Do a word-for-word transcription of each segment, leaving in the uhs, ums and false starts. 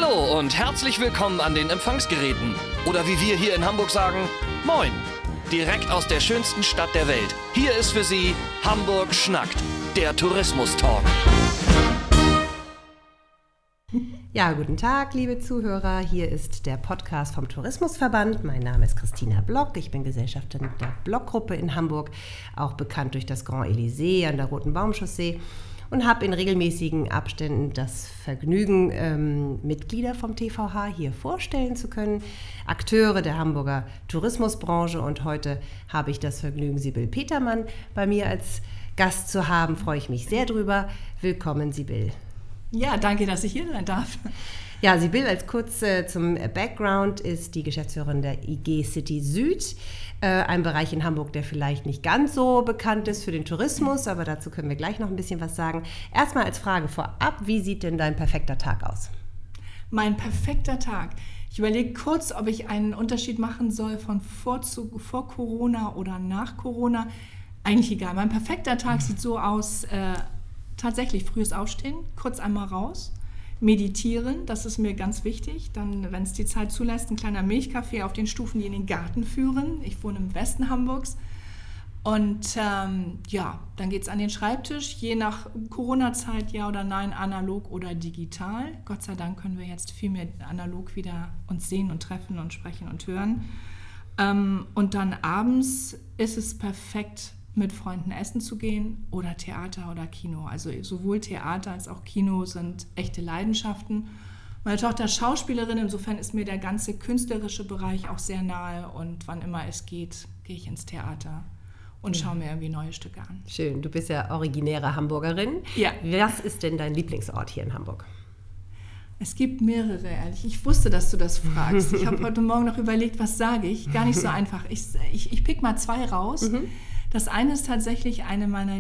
Hallo und herzlich willkommen an den Empfangsgeräten. Oder wie wir hier in Hamburg sagen, Moin. Direkt aus der schönsten Stadt der Welt. Hier ist für Sie Hamburg schnackt, der Tourismus-Talk. Ja, guten Tag, liebe Zuhörer. Hier ist der Podcast vom Tourismusverband. Mein Name ist Christina Block. Ich bin Gesellschafterin der Block-Gruppe in Hamburg, auch bekannt durch das Grand Elysée an der Roten Baumchaussee, und habe in regelmäßigen Abständen das Vergnügen, ähm, Mitglieder vom T V H hier vorstellen zu können, Akteure der Hamburger Tourismusbranche. Und heute habe ich das Vergnügen, Sibylle Petermann bei mir als Gast zu haben. Freue ich mich sehr drüber. Willkommen, Sibylle. Ja, danke, dass ich hier sein darf. Ja, Sibylle, als kurz äh, zum Background, ist die Geschäftsführerin der I G City Süd, äh, ein Bereich in Hamburg, der vielleicht nicht ganz so bekannt ist für den Tourismus, aber dazu können wir gleich noch ein bisschen was sagen. Erstmal als Frage vorab, wie sieht denn dein perfekter Tag aus? Mein perfekter Tag. Ich überlege kurz, ob ich einen Unterschied machen soll von vor, zu, vor Corona oder nach Corona. Eigentlich egal. Mein perfekter Tag sieht so aus, äh, tatsächlich frühes Aufstehen, kurz einmal raus, meditieren, das ist mir ganz wichtig. Dann, wenn es die Zeit zulässt, ein kleiner Milchkaffee auf den Stufen, die in den Garten führen. Ich wohne im Westen Hamburgs. Und ähm, ja, dann geht es an den Schreibtisch, je nach Corona-Zeit, ja oder nein, analog oder digital. Gott sei Dank können wir jetzt viel mehr analog wieder uns sehen und treffen und sprechen und hören. Ähm, und dann abends ist es perfekt, mit Freunden essen zu gehen oder Theater oder Kino. Also sowohl Theater als auch Kino sind echte Leidenschaften. Meine Tochter ist Schauspielerin, insofern ist mir der ganze künstlerische Bereich auch sehr nahe. Und wann immer es geht, gehe ich ins Theater und schaue mir irgendwie neue Stücke an. Schön, du bist ja originäre Hamburgerin. Ja. Was ist denn dein Lieblingsort hier in Hamburg? Es gibt mehrere, ehrlich. Ich wusste, dass du das fragst. Ich habe heute Morgen noch überlegt, was sage ich. Gar nicht so einfach. Ich, ich, ich pick mal zwei raus. Mhm. Das eine ist tatsächlich eine meiner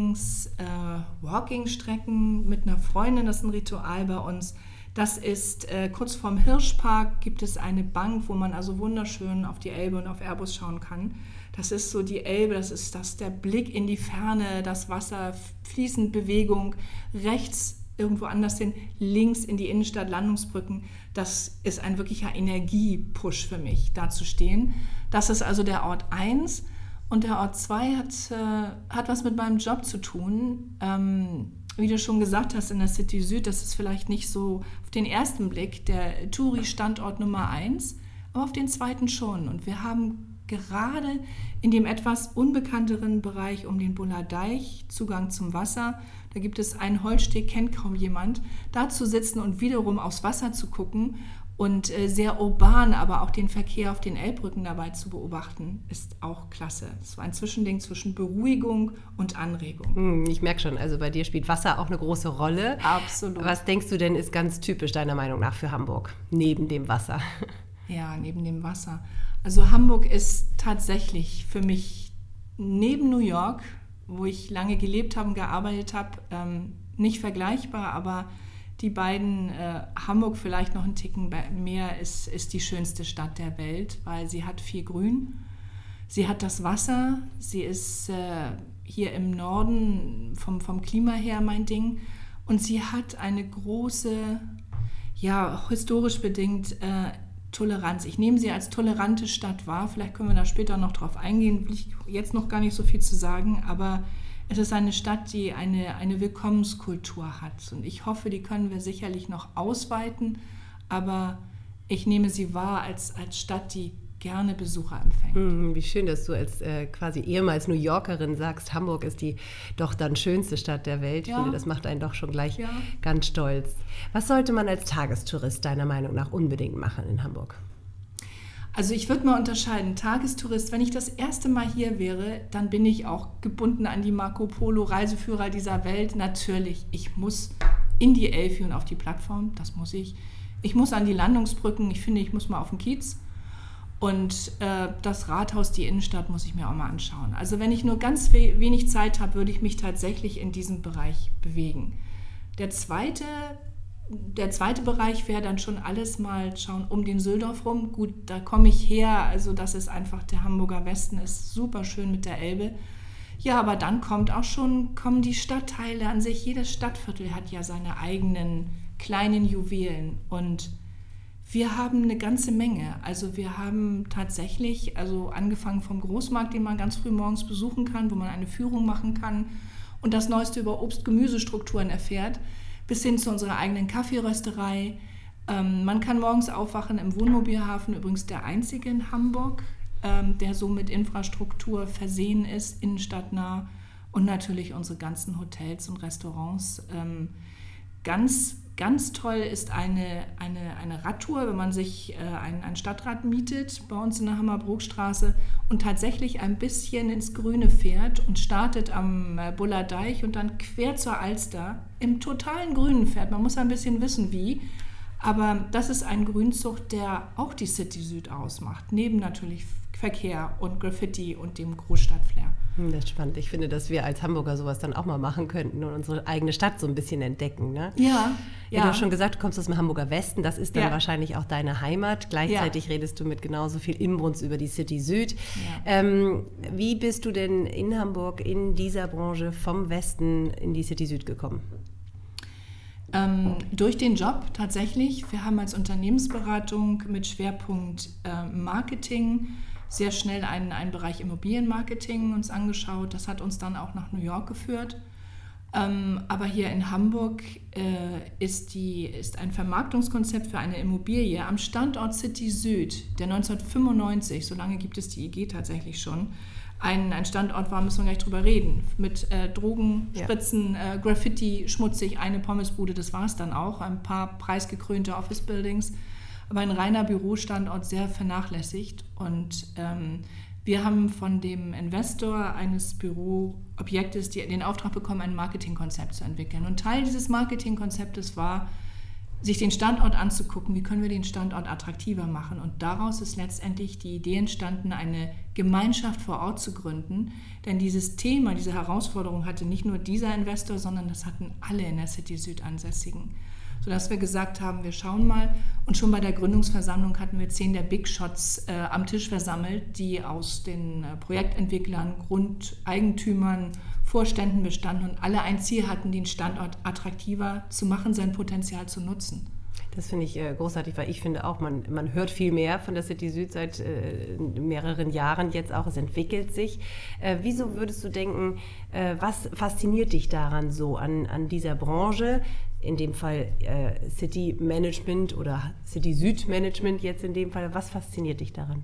Lieblings-Walking-Strecken äh, mit einer Freundin. Das ist ein Ritual bei uns. Das ist äh, kurz vorm Hirschpark, gibt es eine Bank, wo man also wunderschön auf die Elbe und auf Airbus schauen kann. Das ist so die Elbe, das ist das, der Blick in die Ferne, das Wasser, fließend Bewegung, rechts irgendwo anders hin, links in die Innenstadt, Landungsbrücken. Das ist ein wirklicher Energiepush für mich, da zu stehen. Das ist also der Ort eins. Und der Ort zwei hat, äh, hat was mit meinem Job zu tun. Ähm, wie du schon gesagt hast, in der City Süd, das ist vielleicht nicht so auf den ersten Blick der Touri-Standort Nummer eins, aber auf den zweiten schon. Und wir haben gerade in dem etwas unbekannteren Bereich um den Buller Deich Zugang zum Wasser. Da gibt es einen Holzsteg, kennt kaum jemand. Da zu sitzen und wiederum aufs Wasser zu gucken und äh, sehr urban, aber auch den Verkehr auf den Elbbrücken dabei zu beobachten, ist auch klasse. Es war ein Zwischending zwischen Beruhigung und Anregung. Hm, ich merke schon, also bei dir spielt Wasser auch eine große Rolle. Absolut. Was denkst du denn ist ganz typisch deiner Meinung nach für Hamburg, neben dem Wasser? Ja, neben dem Wasser. Also Hamburg ist tatsächlich für mich neben New York, wo ich lange gelebt habe und gearbeitet habe, ähm, nicht vergleichbar, aber die beiden, äh, Hamburg vielleicht noch einen Ticken mehr, ist, ist die schönste Stadt der Welt, weil sie hat viel Grün, sie hat das Wasser, sie ist äh, hier im Norden vom, vom Klima her mein Ding und sie hat eine große, ja, historisch bedingt äh, Toleranz. Ich nehme sie als tolerante Stadt wahr, vielleicht können wir da später noch drauf eingehen, will ich jetzt noch gar nicht so viel zu sagen, aber es ist eine Stadt, die eine, eine Willkommenskultur hat und ich hoffe, die können wir sicherlich noch ausweiten, aber ich nehme sie wahr als, als Stadt, die gerne Besucher empfängt. Hm, wie schön, dass du als äh, quasi ehemals New Yorkerin sagst, Hamburg ist die doch dann schönste Stadt der Welt. Ich ja. finde, das macht einen doch schon gleich ja. ganz stolz. Was sollte man als Tagestourist deiner Meinung nach unbedingt machen in Hamburg? Also ich würde mal unterscheiden, Tagestourist, wenn ich das erste Mal hier wäre, dann bin ich auch gebunden an die Marco Polo Reiseführer dieser Welt. Natürlich, ich muss in die Elfi und auf die Plattform, das muss ich. Ich muss an die Landungsbrücken, ich finde, ich muss mal auf den Kiez. Und äh, das Rathaus, die Innenstadt, muss ich mir auch mal anschauen. Also wenn ich nur ganz we- wenig Zeit habe, würde ich mich tatsächlich in diesem Bereich bewegen. Der zweite Der zweite Bereich wäre dann schon alles mal schauen um den Söldorf rum. Gut, da komme ich her, also das ist einfach, der Hamburger Westen ist super schön mit der Elbe. Ja, aber dann kommt auch schon, kommen die Stadtteile an sich. Jedes Stadtviertel hat ja seine eigenen kleinen Juwelen. Und wir haben eine ganze Menge. Also wir haben tatsächlich, also angefangen vom Großmarkt, den man ganz früh morgens besuchen kann, wo man eine Führung machen kann und das Neueste über Obst-Gemüsestrukturen erfährt, bis hin zu unserer eigenen Kaffeerösterei. Ähm, man kann morgens aufwachen im Wohnmobilhafen, übrigens der einzige in Hamburg, ähm, der so mit Infrastruktur versehen ist, innenstadtnah. Und natürlich unsere ganzen Hotels und Restaurants. Ähm, ganz, ganz toll ist eine, eine, eine Radtour, wenn man sich äh, ein, ein Stadtrad mietet, bei uns in der Hammer-Bruckstraße und tatsächlich ein bisschen ins Grüne fährt und startet am äh, Buller Deich und dann quer zur Alster im totalen Grünen fährt. Man muss ein bisschen wissen, wie. Aber das ist ein Grünzug, der auch die City Süd ausmacht, neben natürlich Verkehr und Graffiti und dem Großstadtflair. Das ist spannend. Ich finde, dass wir als Hamburger sowas dann auch mal machen könnten und unsere eigene Stadt so ein bisschen entdecken. Ne? Ja, ja. ja. Du hast schon gesagt, du kommst aus dem Hamburger Westen. Das ist dann ja. wahrscheinlich auch deine Heimat. Gleichzeitig ja. redest du mit genauso viel Inbrunst über die City Süd. Ja. Ähm, wie bist du denn in Hamburg in dieser Branche vom Westen in die City Süd gekommen? Ähm, durch den Job tatsächlich. Wir haben als Unternehmensberatung mit Schwerpunkt äh, Marketing sehr schnell einen, einen Bereich Immobilienmarketing uns angeschaut. Das hat uns dann auch nach New York geführt. Ähm, aber hier in Hamburg äh, ist, die, ist ein Vermarktungskonzept für eine Immobilie am Standort City Süd, der neunzehnhundertfünfundneunzig, so lange gibt es die I G tatsächlich schon, ein, ein Standort war, müssen wir gleich drüber reden, mit äh, Drogen, ja. Spritzen, äh, Graffiti, schmutzig, eine Pommesbude, das war es dann auch, ein paar preisgekrönte Office-Buildings, aber ein reiner Bürostandort sehr vernachlässigt. Und ähm, wir haben von dem Investor eines Büroobjektes die, den Auftrag bekommen, ein Marketingkonzept zu entwickeln. Und Teil dieses Marketingkonzeptes war, sich den Standort anzugucken, wie können wir den Standort attraktiver machen. Und daraus ist letztendlich die Idee entstanden, eine Gemeinschaft vor Ort zu gründen. Denn dieses Thema, diese Herausforderung hatte nicht nur dieser Investor, sondern das hatten alle in der City Süd Ansässigen. Sodass wir gesagt haben, wir schauen mal. Und schon bei der Gründungsversammlung hatten wir zehn der Big Shots äh, am Tisch versammelt, die aus den äh, Projektentwicklern, Grundeigentümern, Vorständen bestanden und alle ein Ziel hatten, den Standort attraktiver zu machen, sein Potenzial zu nutzen. Das finde ich äh, großartig, weil ich finde auch, man, man hört viel mehr von der City Süd seit äh, mehreren Jahren jetzt auch. Es entwickelt sich. Äh, wieso würdest du denken, äh, was fasziniert dich daran so an, an dieser Branche? In dem Fall äh, City Management oder City Süd Management jetzt in dem Fall. Was fasziniert dich daran?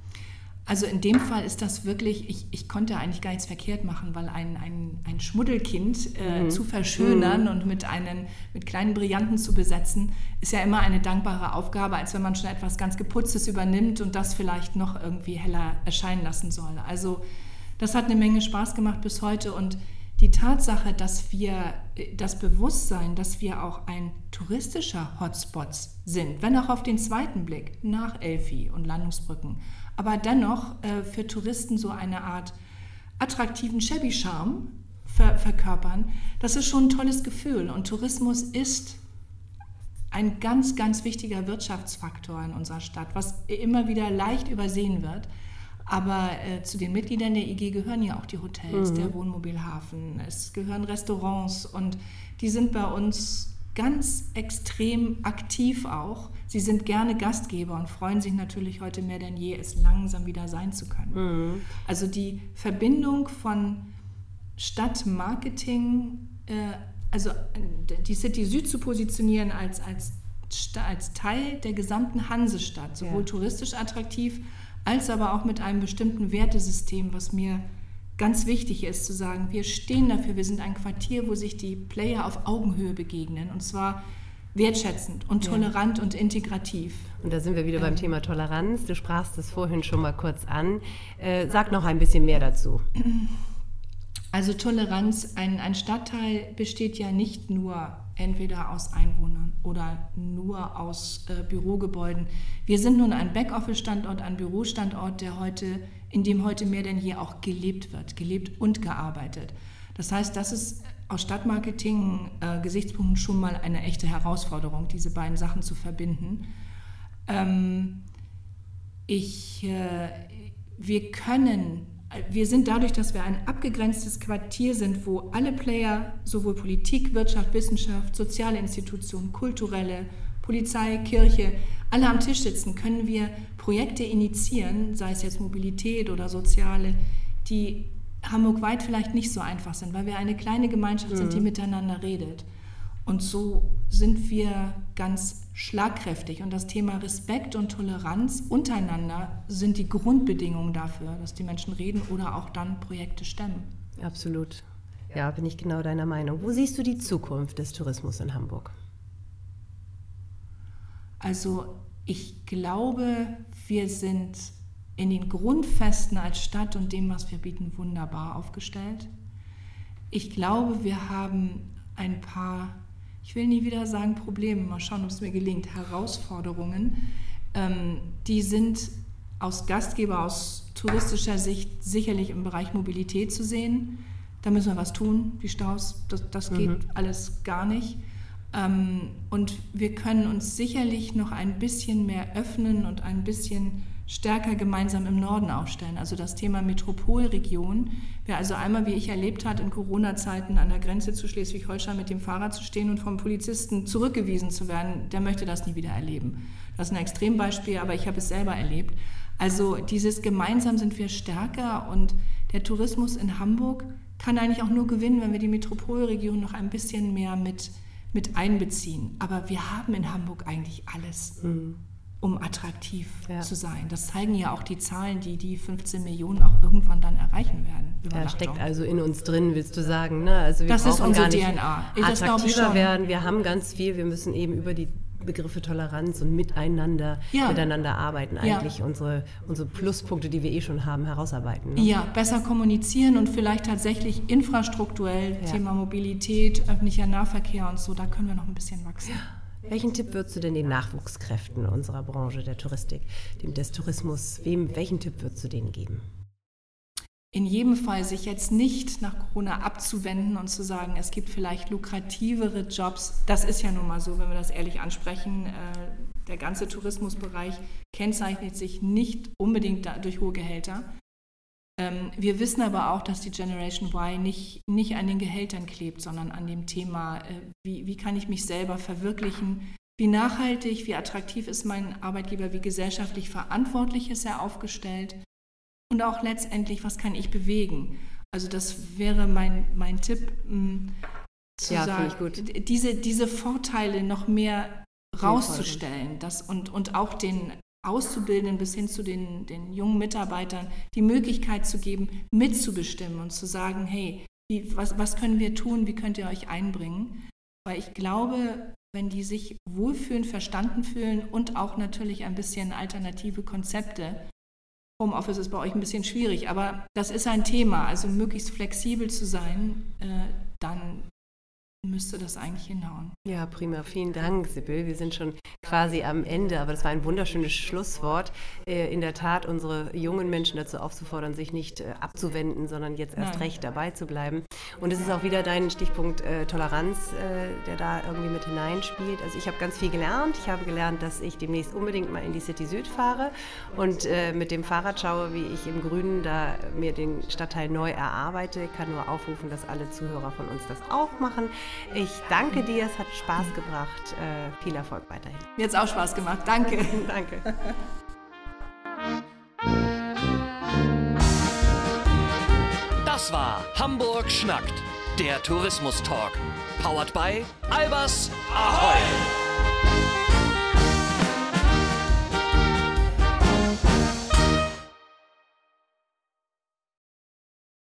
Also in dem Fall ist das wirklich, ich, ich konnte eigentlich gar nichts verkehrt machen, weil ein, ein, ein Schmuddelkind äh, mhm. zu verschönern mhm. und mit, einen, mit kleinen Brillanten zu besetzen, ist ja immer eine dankbare Aufgabe, als wenn man schon etwas ganz Geputztes übernimmt und das vielleicht noch irgendwie heller erscheinen lassen soll. Also das hat eine Menge Spaß gemacht bis heute und die Tatsache, dass wir das Bewusstsein, dass wir auch ein touristischer Hotspot sind, wenn auch auf den zweiten Blick nach Elfi und Landungsbrücken, aber dennoch äh, für Touristen so eine Art attraktiven Shabby-Charme ver- verkörpern, das ist schon ein tolles Gefühl. Und Tourismus ist ein ganz, ganz wichtiger Wirtschaftsfaktor in unserer Stadt, was immer wieder leicht übersehen wird. Aber äh, zu den Mitgliedern der I G gehören ja auch die Hotels, mhm. der Wohnmobilhafen, es gehören Restaurants und die sind bei uns ganz extrem aktiv auch. Sie sind gerne Gastgeber und freuen sich natürlich heute mehr denn je, es langsam wieder sein zu können. Mhm. Also die Verbindung von Stadtmarketing, äh, also die City Süd zu positionieren als, als, als Teil der gesamten Hansestadt, sowohl ja. touristisch attraktiv, als aber auch mit einem bestimmten Wertesystem, was mir ganz wichtig ist, zu sagen, wir stehen dafür, wir sind ein Quartier, wo sich die Player auf Augenhöhe begegnen und zwar wertschätzend und tolerant ja. und integrativ. Und da sind wir wieder ähm, beim Thema Toleranz. Du sprachst das vorhin schon mal kurz an. Äh, sag noch ein bisschen mehr dazu. Also Toleranz, ein, ein Stadtteil besteht ja nicht nur entweder aus Einwohnern oder nur aus äh, Bürogebäuden. Wir sind nun ein Backoffice-Standort, ein Bürostandort, der heute, in dem heute mehr denn je auch gelebt wird, gelebt und gearbeitet. Das heißt, das ist aus Stadtmarketing-Gesichtspunkten äh, schon mal eine echte Herausforderung, diese beiden Sachen zu verbinden. Ähm, ich, äh, wir können Wir sind dadurch, dass wir ein abgegrenztes Quartier sind, wo alle Player, sowohl Politik, Wirtschaft, Wissenschaft, soziale Institutionen, kulturelle, Polizei, Kirche, alle am Tisch sitzen, können wir Projekte initiieren, sei es jetzt Mobilität oder soziale, die hamburgweit vielleicht nicht so einfach sind, weil wir eine kleine Gemeinschaft sind, die miteinander redet. Und so sind wir ganz schlagkräftig. Und das Thema Respekt und Toleranz untereinander sind die Grundbedingungen dafür, dass die Menschen reden oder auch dann Projekte stemmen. Absolut. Ja, bin ich genau deiner Meinung. Wo siehst du die Zukunft des Tourismus in Hamburg? Also ich glaube, wir sind in den Grundfesten als Stadt und dem, was wir bieten, wunderbar aufgestellt. Ich glaube, wir haben ein paar, ich will nie wieder sagen Probleme, mal schauen, ob es mir gelingt, Herausforderungen, ähm, die sind aus Gastgeber, aus touristischer Sicht sicherlich im Bereich Mobilität zu sehen. Da müssen wir was tun, die Staus, das, das geht mhm. alles gar nicht. Ähm, und wir können uns sicherlich noch ein bisschen mehr öffnen und ein bisschen stärker gemeinsam im Norden aufstellen. Also das Thema Metropolregion. Wer also einmal, wie ich erlebt hat, in Corona-Zeiten an der Grenze zu Schleswig-Holstein mit dem Fahrrad zu stehen und vom Polizisten zurückgewiesen zu werden, der möchte das nie wieder erleben. Das ist ein Extrembeispiel, aber ich habe es selber erlebt. Also dieses gemeinsam sind wir stärker und der Tourismus in Hamburg kann eigentlich auch nur gewinnen, wenn wir die Metropolregion noch ein bisschen mehr mit, mit einbeziehen. Aber wir haben in Hamburg eigentlich alles. Mhm. um attraktiv ja. zu sein. Das zeigen ja auch die Zahlen, die die fünfzehn Millionen auch irgendwann dann erreichen werden. Ja, steckt also in uns drin, willst du sagen. Ne? Also wir das ist unsere gar nicht D N A. Ich attraktiver werden. Wir haben ganz viel. Wir müssen eben über die Begriffe Toleranz und Miteinander, ja. miteinander arbeiten, eigentlich ja. unsere, unsere Pluspunkte, die wir eh schon haben, herausarbeiten. Ne? Ja, besser kommunizieren und vielleicht tatsächlich infrastrukturell, ja. Thema Mobilität, öffentlicher Nahverkehr und so, da können wir noch ein bisschen wachsen. Ja. Welchen Tipp würdest du denn den Nachwuchskräften unserer Branche der Touristik, dem des Tourismus, wem, welchen Tipp würdest du denen geben? In jedem Fall sich jetzt nicht nach Corona abzuwenden und zu sagen, es gibt vielleicht lukrativere Jobs. Das ist ja nun mal so, wenn wir das ehrlich ansprechen. Der ganze Tourismusbereich kennzeichnet sich nicht unbedingt durch hohe Gehälter. Wir wissen aber auch, dass die Generation Y nicht, nicht an den Gehältern klebt, sondern an dem Thema, wie, wie kann ich mich selber verwirklichen, wie nachhaltig, wie attraktiv ist mein Arbeitgeber, wie gesellschaftlich verantwortlich ist er aufgestellt und auch letztendlich, was kann ich bewegen. Also das wäre mein, mein Tipp, mh, zu ja, sagen, ich gut. Diese, diese Vorteile noch mehr rauszustellen das, und, und auch den Auszubildenden bis hin zu den, den jungen Mitarbeitern die Möglichkeit zu geben, mitzubestimmen und zu sagen, hey, wie, was, was können wir tun, wie könnt ihr euch einbringen? Weil ich glaube, wenn die sich wohlfühlen, verstanden fühlen und auch natürlich ein bisschen alternative Konzepte, Homeoffice ist bei euch ein bisschen schwierig, aber das ist ein Thema, also möglichst flexibel zu sein, äh, dann müsste das eigentlich hinhauen. Ja, prima. Vielen Dank, Sibyl. Wir sind schon quasi am Ende, aber das war ein wunderschönes Schlusswort. Äh, in der Tat, unsere jungen Menschen dazu aufzufordern, sich nicht äh, abzuwenden, sondern jetzt erst Nein. recht dabei zu bleiben. Und es ist auch wieder dein Stichpunkt äh, Toleranz, äh, der da irgendwie mit hineinspielt. Also ich habe ganz viel gelernt. Ich habe gelernt, dass ich demnächst unbedingt mal in die City Süd fahre und äh, mit dem Fahrrad schaue, wie ich im Grünen da mir den Stadtteil neu erarbeite. Ich kann nur aufrufen, dass alle Zuhörer von uns das auch machen. Ich danke dir, es hat Spaß gebracht. Äh, viel Erfolg weiterhin. Mir hat es auch Spaß gemacht. Danke. Danke. Das war Hamburg schnackt, der Tourismus-Talk. Powered by Albers. Ahoi!